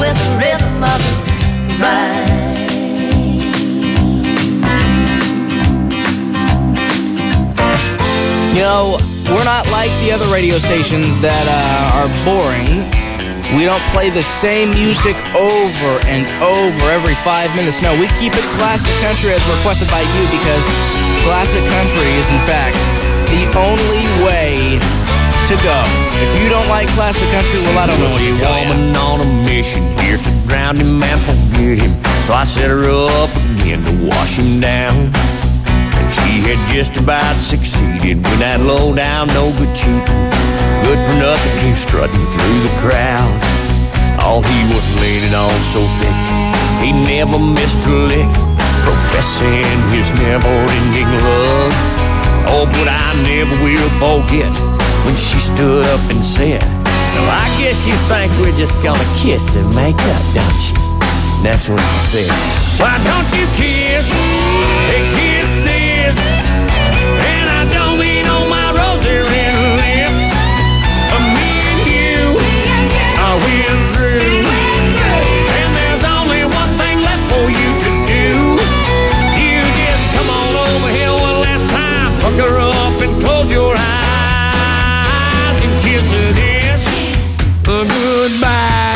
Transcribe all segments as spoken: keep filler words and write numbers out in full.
with the rhythm of the rain. You know, we're not like the other radio stations that uh, are boring. We don't play the same music over and over every five minutes. No, we keep it classic country as requested by you, because classic country is, in fact, the only way to go. If you don't like classic country, well, I don't know what to tell you. Woman on a mission here to drown him and forget him. So I set her up again to wash him down. And she had just about succeeded when that low down, no good cheap, good for nothing came strutting through the crowd. Oh, he was leaning on so thick, he never missed a lick, professing his never-ending love. Oh, but I never will forget when she stood up and said, so I guess you think we're just gonna kiss and make up, don't you? That's what she said. Why don't you kiss? Hey, kiss this. And I don't mean on my rosy red lips. But me and you, I went through. And there's only one thing left for you to do. You just come on over here one last time, pucker up and close your eyes and kiss this a goodbye.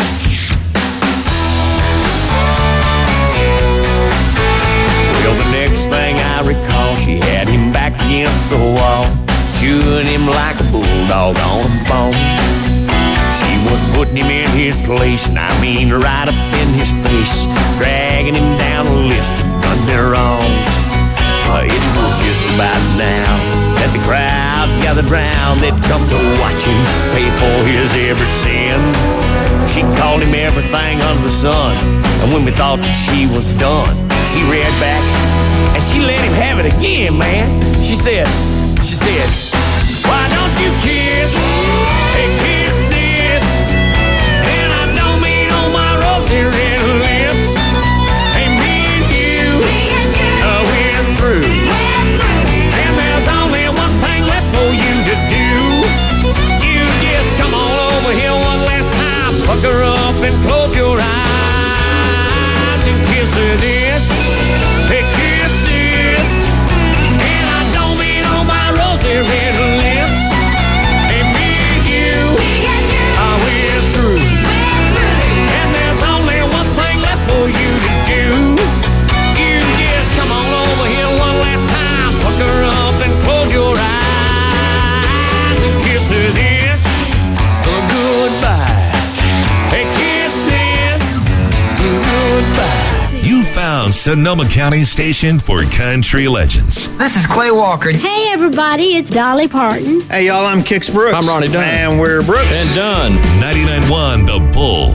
Well, the next thing I recall, she had him back against the wall, chewing him like a bulldog on a bone. She was putting him in his place, and I mean right up in his face, dragging him down a list of done their wrongs. Uh, it was just about now that the crowd gathered round. They'd come to watch him pay for his every sin. She called him everything under the sun, and when we thought that she was done, she read back and she let him have it again, man. She said, she said, why don't you kiss? Hey, kiss this. And I don't mean on my rosy red lips. Hey, me and you, uh, went through. And there's only one thing left for you to do. You just come on over here one last time, pucker up and close your eyes and kiss her this. Hey, kiss this. And I don't mean on my rosy red lips. Hey, me and you, I went through. And there's only one thing left for you to do. You just come on over here one last time, pucker up and close your eyes and kiss her this a goodbye. Hey, kiss this a goodbye. You found Sonoma County's station for country legends. This is Clay Walker. Hey, everybody, it's Dolly Parton. Hey, y'all, I'm Kix Brooks. I'm Ronnie Dunn. And we're Brooks. And done. ninety-nine point one The Bull.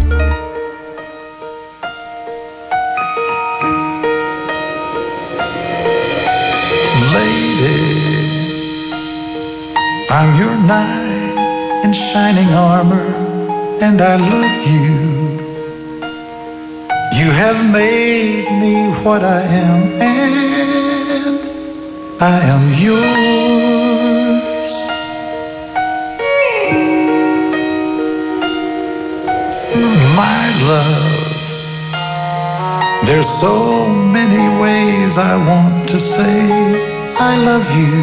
Lady, I'm your knight in shining armor, and I love you. You have made me what I am, and I am yours. My love, there's so many ways I want to say I love you.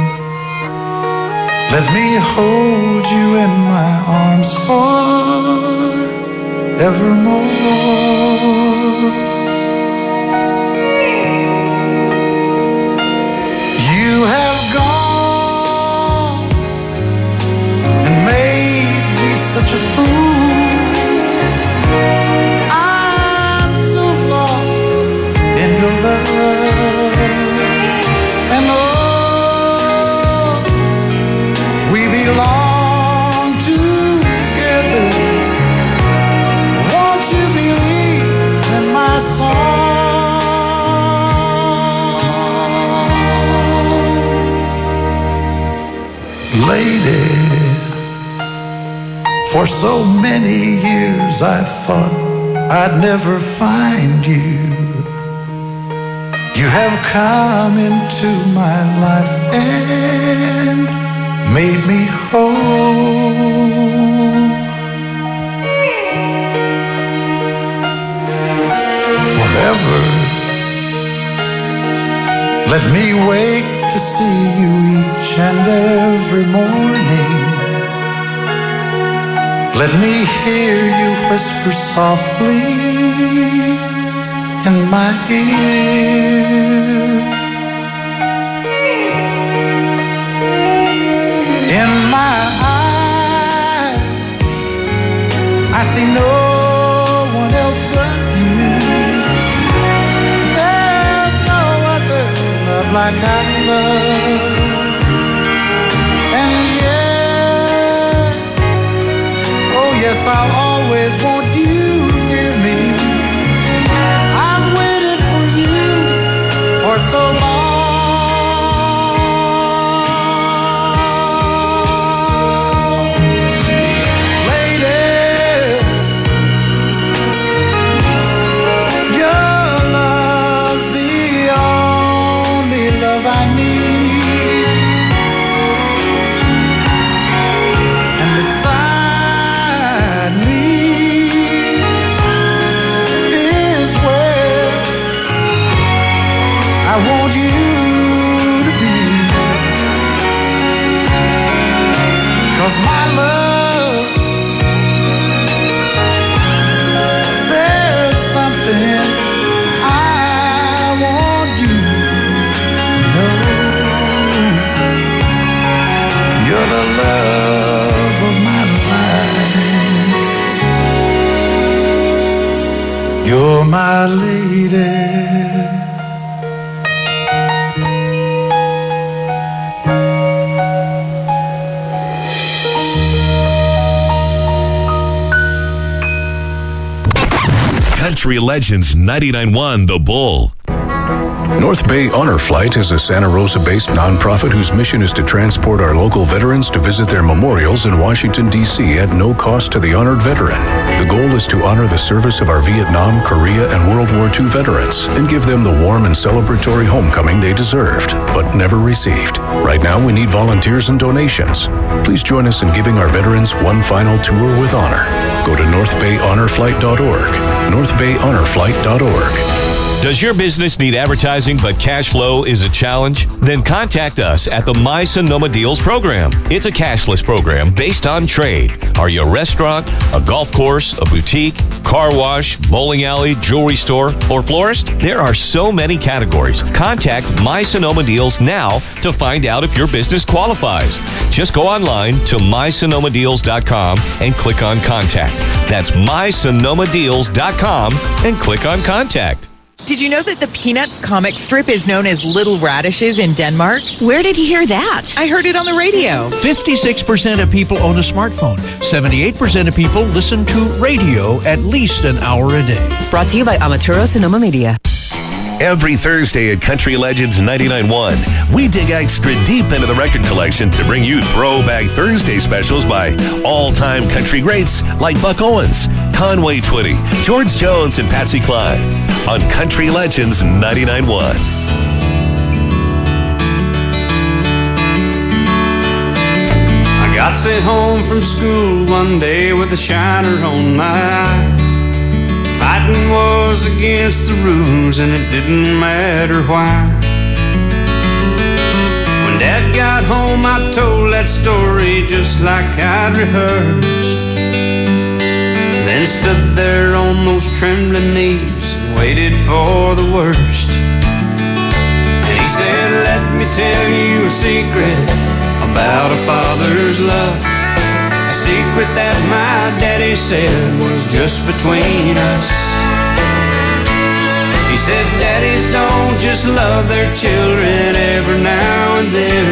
Let me hold you in my arms forevermore. You have gone and made me such a fool. I'm so lost in your love. And oh, we belong together. Won't you believe in my song? Lady, for so many years I thought I'd never find you. You have come into my life and made me whole. Let me wake to see you each and every morning. Let me hear you whisper softly in my ear. In my eyes, I see no one else but you. There's no other love like I love. And yes, oh yes, I'll always want you near me. I've waited for you for so long. I want you to be, 'cause my love, there's something I want you to know. You're the love of my life. You're my lady. Country Legends ninety-nine point one The Bull. North Bay Honor Flight is a Santa Rosa-based nonprofit whose mission is to transport our local veterans to visit their memorials in Washington, D C at no cost to the honored veteran. The goal is to honor the service of our Vietnam, Korea, and World War Two veterans and give them the warm and celebratory homecoming they deserved, but never received. Right now, we need volunteers and donations. Please join us in giving our veterans one final tour with honor. Go to north bay honor flight dot org, north bay honor flight dot org. Does your business need advertising but cash flow is a challenge? Then contact us at the My Sonoma Deals program. It's a cashless program based on trade. Are you a restaurant, a golf course, a boutique, car wash, bowling alley, jewelry store, or florist? There are so many categories. Contact My Sonoma Deals now to find out if your business qualifies. Just go online to my sonoma deals dot com and click on Contact. That's my sonoma deals dot com and click on Contact. Did you know that the Peanuts comic strip is known as Little Radishes in Denmark? Where did you hear that? I heard it on the radio. fifty-six percent of people own a smartphone. seventy-eight percent of people listen to radio at least an hour a day. Brought to you by Amaturo Sonoma Media. Every Thursday at Country Legends ninety-nine point one, we dig extra deep into the record collection to bring you Throwback Thursday specials by all-time country greats like Buck Owens, Conway Twitty, George Jones, and Patsy Cline on Country Legends ninety-nine point one. I got sent home from school one day with a shiner on my eye. Fighting was against the rules and it didn't matter why. When Dad got home I told that story just like I'd rehearsed. Then stood there on those trembling knees and waited for the worst. And he said, let me tell you a secret about a father's love. Secret that my daddy said was just between us. He said daddies don't just love their children every now and then.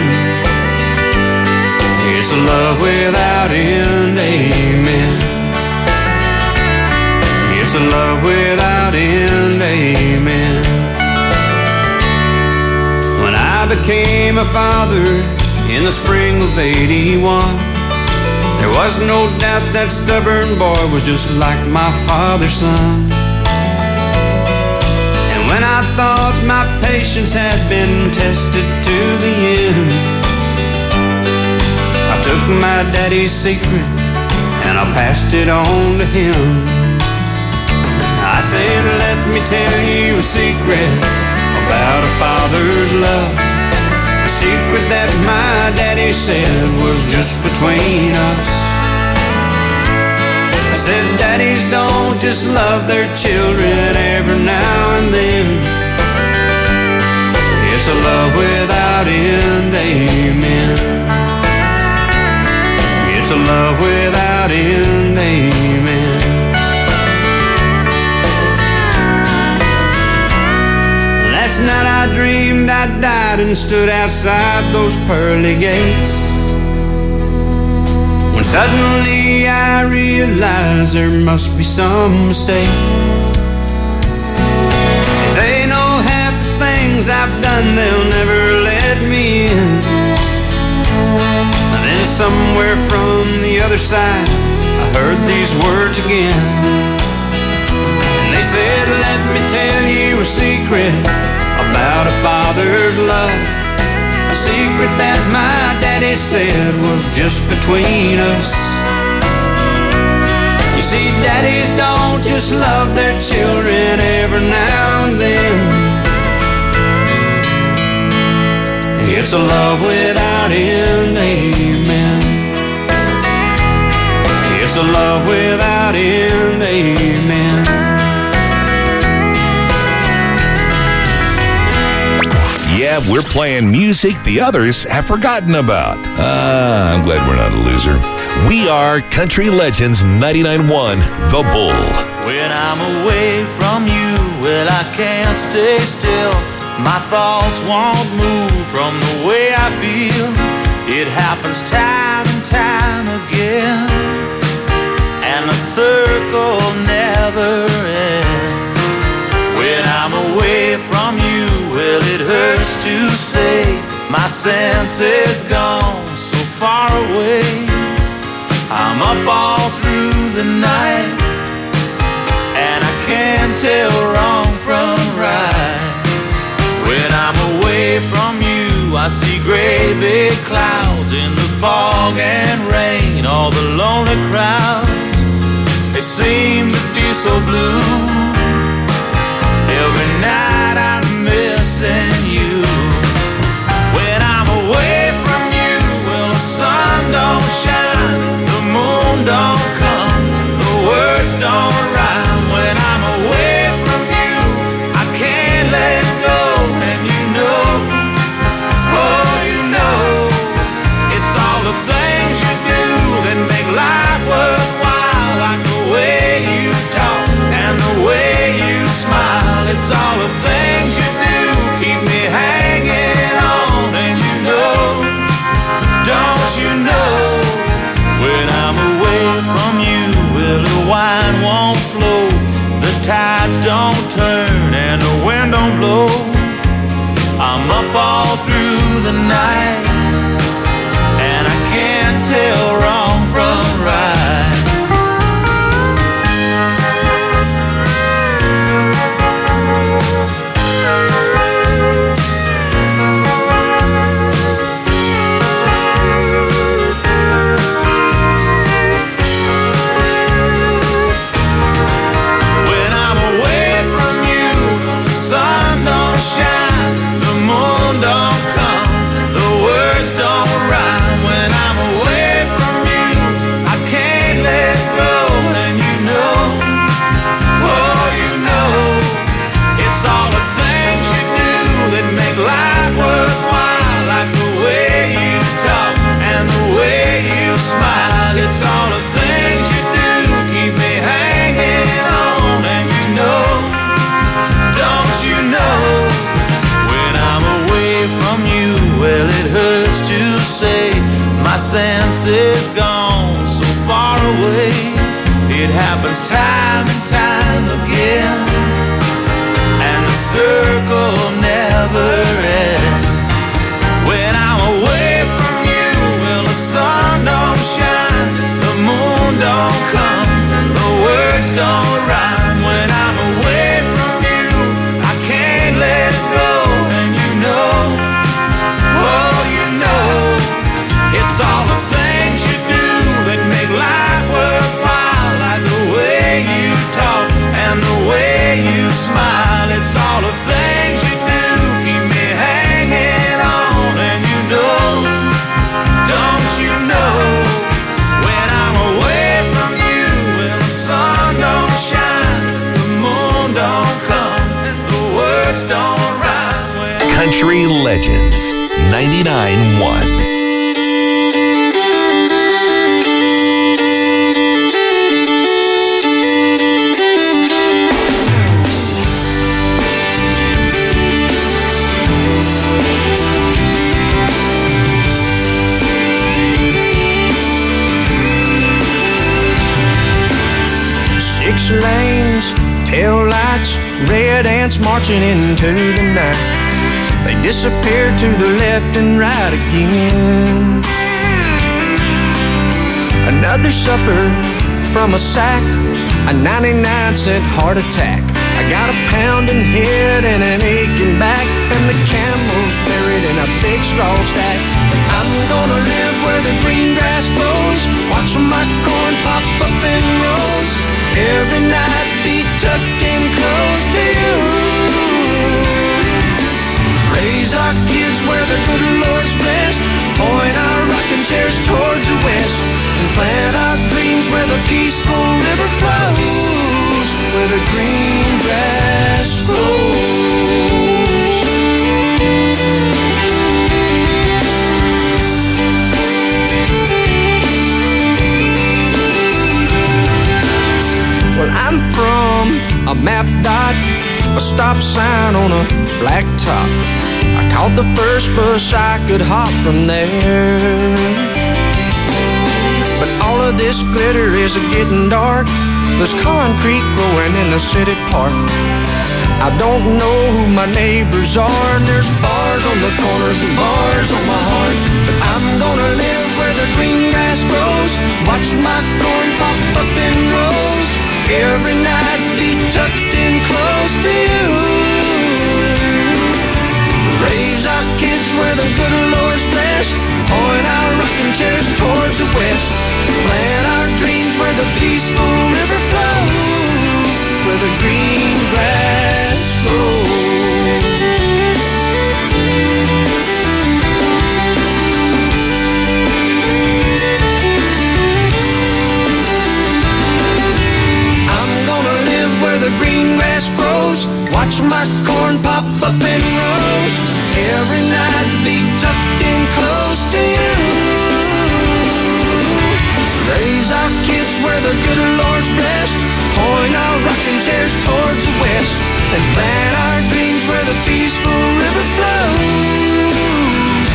It's a love without end, amen. It's a love without end, amen. When I became a father in the spring of eighty-one, there was no doubt that stubborn boy was just like my father's son. And when I thought my patience had been tested to the end, I took my daddy's secret and I passed it on to him. I said, let me tell you a secret about a father's love, a secret that my daddy said was just between us. I said daddies don't just love their children every now and then. It's a love without end, amen. It's a love without end, amen. Last night I dreamed I died and stood outside those pearly gates, when suddenly I realized there must be some mistake. If they know half the things I've done, they'll never let me in. And then somewhere from the other side I heard these words again, and they said, let me tell you a secret about a father's love, a secret that my daddy said was just between us. You see, daddies don't just love their children every now and then. It's a love without end, amen. It's a love without end, amen. Yeah, we're playing music the others have forgotten about. Ah, I'm glad we're not a loser. We are Country Legends ninety-nine point one, The Bull. When I'm away from you, well, I can't stay still. My thoughts won't move from the way I feel. It happens time and time again, and the circle never ends. When I'm away from you, well, it hurts to say my sense is gone so far away. I'm up all through the night, and I can't tell wrong from right. When I'm away from you, I see gray big clouds in the fog and rain. All the lonely crowds, they seem to be so blue. Every night I'm missing you. When I'm away from you, well, the sun don't shine, the moon don't come, the words don't rhyme. When I'm away from you, I can't let go, and you know, oh, you know, it's all the things you do that make life worthwhile, like the way you talk and the way you smile. It's all the things you do keep me hanging on, and you know, don't you know, when I'm away from you, well, the wine won't flow, the tides don't turn, and the wind don't blow. I'm up all through the night, and I can't tell wrong from right. My sense is gone so far away. It happens time and time again, and the circle never ends. When I'm away from you, well, the sun don't shine, the moon don't come, the words don't rhyme. When I'm away from you, I can't let go, and you know, oh, you know, it's all the things you do that make life worthwhile, like the way you talk and the way you smile. It's all the things you do Legends ninety-nine point one. Six lanes, tail lights, red ants marching into the night. They disappear to the left and right again. Another supper from a sack, a ninety-nine cent heart attack. I got a pounding head and an aching back, and the camel's buried in a big straw stack. I'm gonna live where the green grass grows, watch my corn pop up in rows. Every night be tucked in close to you. Raise our kids where the good Lord's blessed, point our rocking chairs towards the west, and plant our dreams where the peaceful river flows, where the green grass grows. Well, I'm from a map dot, a stop sign on a black top. I caught the first bus I could hop from there. But all of this glitter is getting dark. There's concrete growing in the city park. I don't know who my neighbors are, and there's bars on the corners and bars on my heart. But I'm gonna live where the green grass grows, watch my corn pop up in rows. Every night be tucked in close to you. Raise our kids where the good Lord's blessed, point our rocking chairs towards the west, plant our dreams where the peaceful river flows, where the green grass grows. Where the green grass grows, watch my corn pop up in rows. Every night be tucked in close to you. Raise our kids where the good Lord's blessed, point our rocking chairs towards the west, and plant our dreams where the peaceful river flows.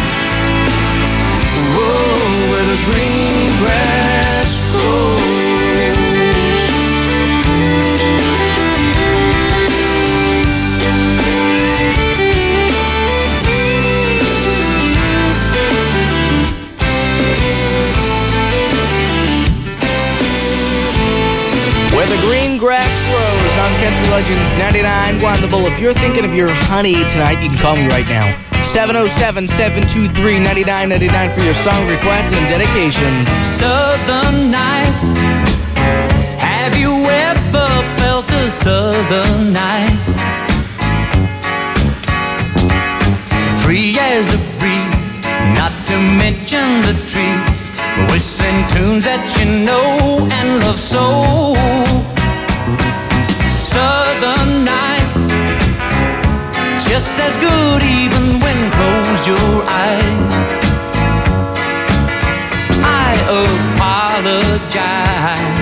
Whoa, where the green grass grows. Where the green grass grows on Country Legends ninety-nine point one. The Bull. If you're thinking of your honey tonight, you can call me right now. seven oh seven, seven two three, nine nine nine nine for your song requests and dedications. Southern nights. Have you ever felt a southern night? Free as a breeze, not to mention the trees, whistling tunes that you know and love so. Southern nights, just as good even when closed your eyes. I apologize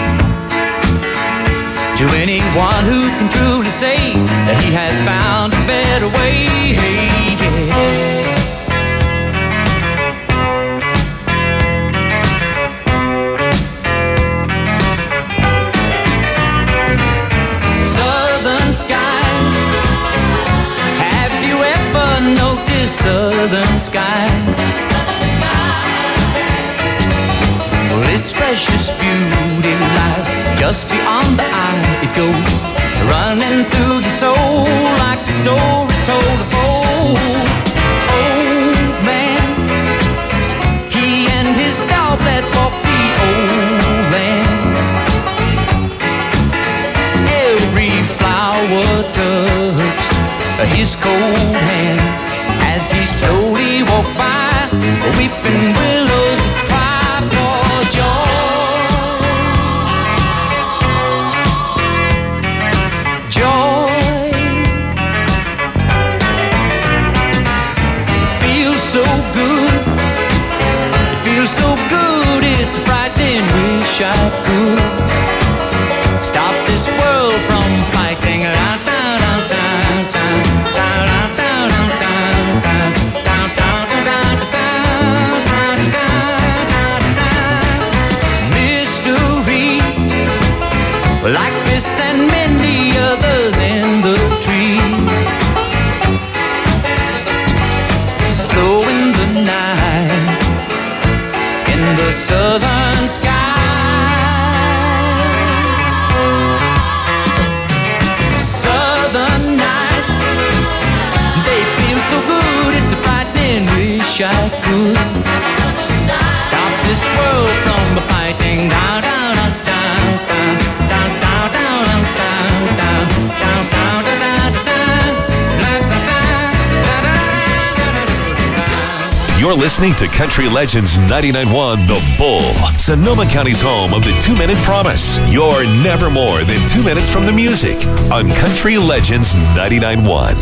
to anyone who can truly say that he has found a better way. Southern sky. Well, its precious beauty lies just beyond the eye. It goes running through your soul like the stories told of old. Old man, he and his dog that walked the old land. Every flower touched his cold hand as he slowly walked by, weeping willows cry for joy. Joy. others in the trees. Flow in the night, in the southern sky. Southern nights, they feel so good. It's a frightening wish I could stop this world from fighting. Down, down, down, down, down, down, down, down, down, down, down, down, You're listening to Country Legends ninety-nine point one The Bull, Sonoma County's home of the two-minute promise. You're never more than two minutes from the music on Country Legends ninety-nine point one.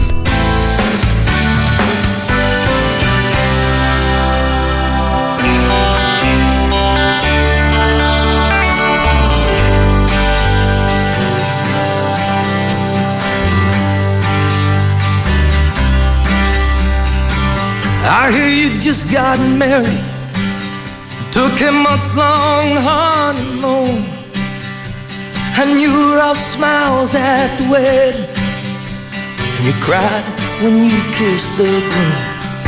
I hear you just got married, took a month-long honeymoon, and you were all smiles at the wedding, and you cried when you kissed the groom.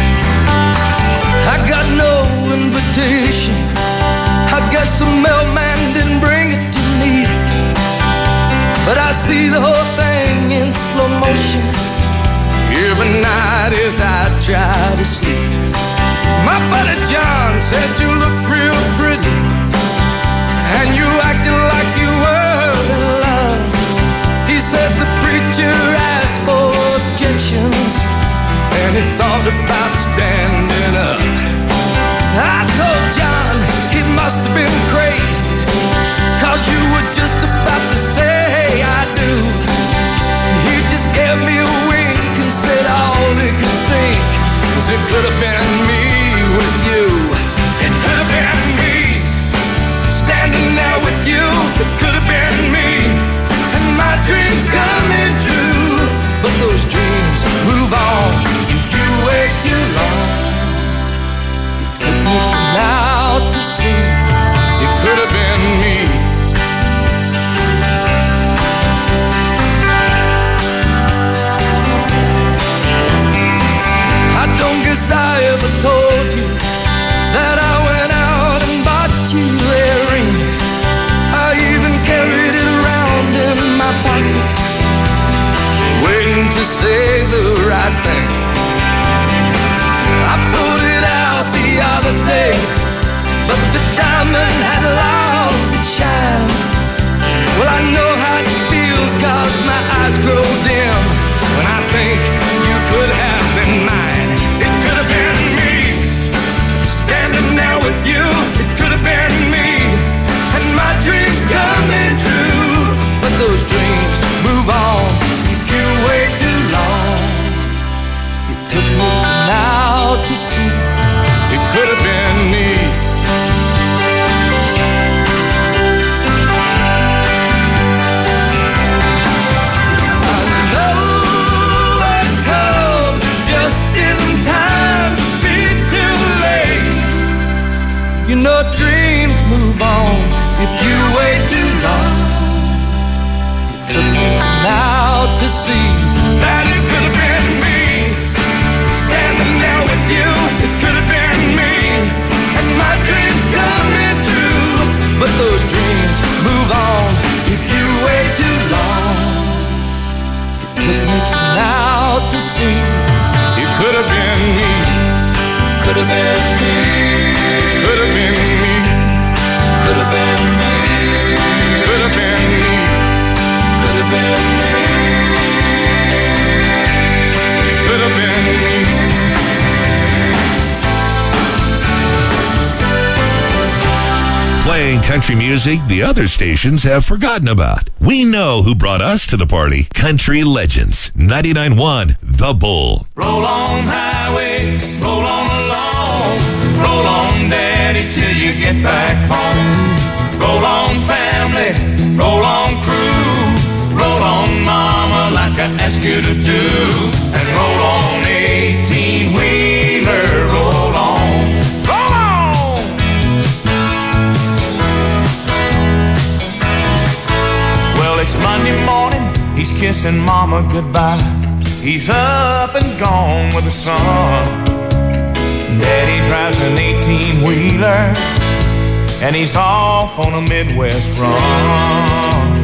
I got no invitation, I guess the mailman didn't bring it to me, but I see the whole thing in slow motion every night as I try to sleep. My buddy John said you looked real pretty, and you acted like you were in love. He said the preacher asked for objections, and he thought about standing up. I told John he must have been crazy, cause you were just about to say I do. He just gave me a wink and said all he could think was it could have been me with you. It could have been me standing there with you. It could have been me, and my dreams coming true. But those dreams move on if you wait too long. It took me till now to see it could have been me. I don't guess I ever told you that I went out and bought you a ring. I even carried it around in my pocket, waiting to say the right thing. I pulled it out the other day, but the diamond had lost its shine. Well, I know how it feels, cause my eyes grow dim when I think you could have been mine. It could have been me standing there with you. It could have been me, and my dreams coming true. But those dreams move on if you wait too long. It took me till now to see it could have been me. You know dreams move on if you wait too long. It took me now to see that it could have been me standing there with you. It could have been me, and my dreams coming true. But those dreams move on if you wait too long. It took me now to see it could have been me. Could have been me. Could have been me. Could have been me. Could have been me. Could have been me. Could have been me. Playing country music the other stations have forgotten about. We know who brought us to the party. Country Legends ninety-nine point one The Bull. Roll on highway, roll on along, roll on daddy till you get back home. Roll on family, roll on crew, roll on mama like I asked you to do, and roll on eighteen wheeler, roll on, roll on. Well, it's Monday morning he's kissing mama goodbye. He's up and gone with the sun. Daddy drives an eighteen-wheeler, and he's off on a Midwest run.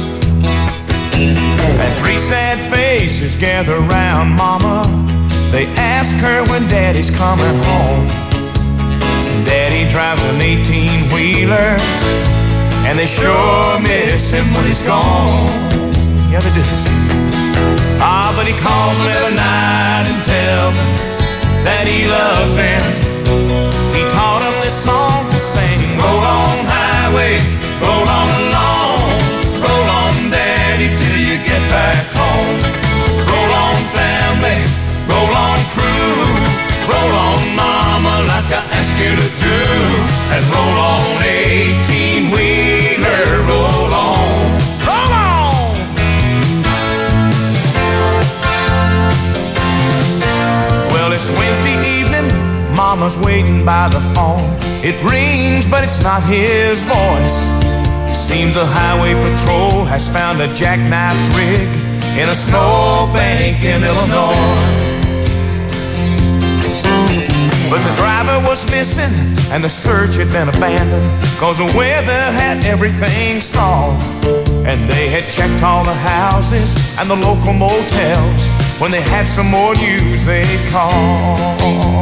And three sad faces gather round mama. They ask her when daddy's coming home. Daddy drives an eighteen-wheeler, and they sure miss him when he's gone. Yeah, they do. Ah, but he calls them every night and tells them that he loves them. He taught them this song to sing. Roll on, highway, roll on along. Roll on, daddy, till you get back home. Roll on, family, roll on, crew. Roll on, mama, like I asked you to do. And roll on, eighteen-wheeler, roll on. Roll on! Well, it's Wednesday evening, mama's waiting by the phone. It rings, but it's not his voice. Seems the highway patrol has found a jackknifed rig in a snowbank in Illinois. But the driver was missing, and the search had been abandoned, cause the weather had everything stalled. And they had checked all the houses and the local motels. When they had some more news, they'd call.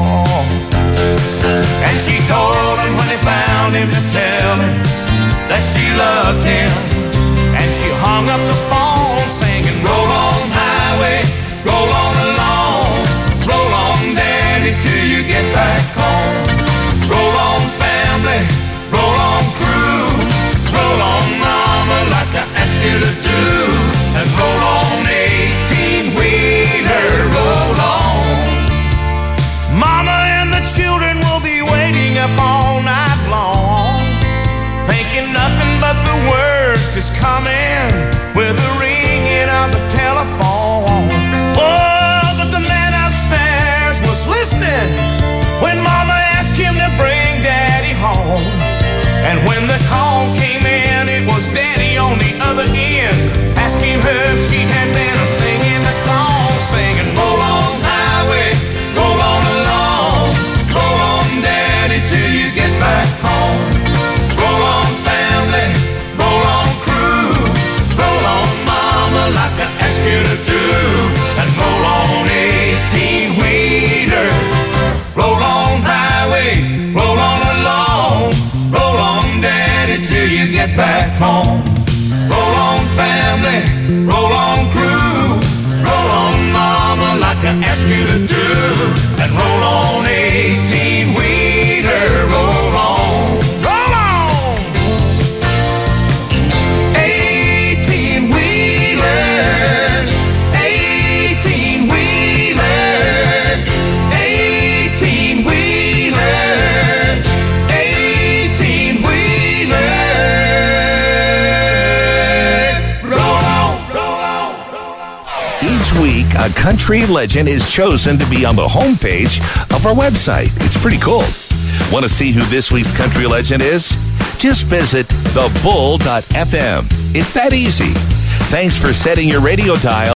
And she told him when they found him to tell him that she loved him. And she hung up the phone singing, roll on, highway, roll on along. Roll on, daddy, till you get back home. Roll on, family, roll on, crew. Roll on, mama, like I asked you to do. And roll on, eighteen-wheeler, roll on. Mama and the children will be waiting up all night long, thinking nothing but the worst is coming with the ringing of the telephone. Oh, but the man upstairs was listening when mama asked him to bring daddy home. And when the call came in, it was daddy on the other end, asking her if she had been singing the song, singing, roll on, highway, roll on along. Roll on, daddy, till you get back home. Roll on, family, roll on, crew. Roll on, mama, like I asked you to do. And roll on, eighteen-wheeler. Roll on, highway, roll on along. Roll on, daddy, till you get back home. Roll on, family, roll on, crew. Roll on, mama, like I asked you to do. And roll on, eighteen-wheeler, roll on. Roll on! eighteen-wheeler, eighteen-wheeler, eighteen-wheeler, eighteen-wheeler. Roll on, roll on, roll on. Each week, a country legend is chosen to be on the homepage of our website. It's pretty cool. Want to see who this week's country legend is? Just visit the bull dot f m. It's that easy. Thanks for setting your radio dial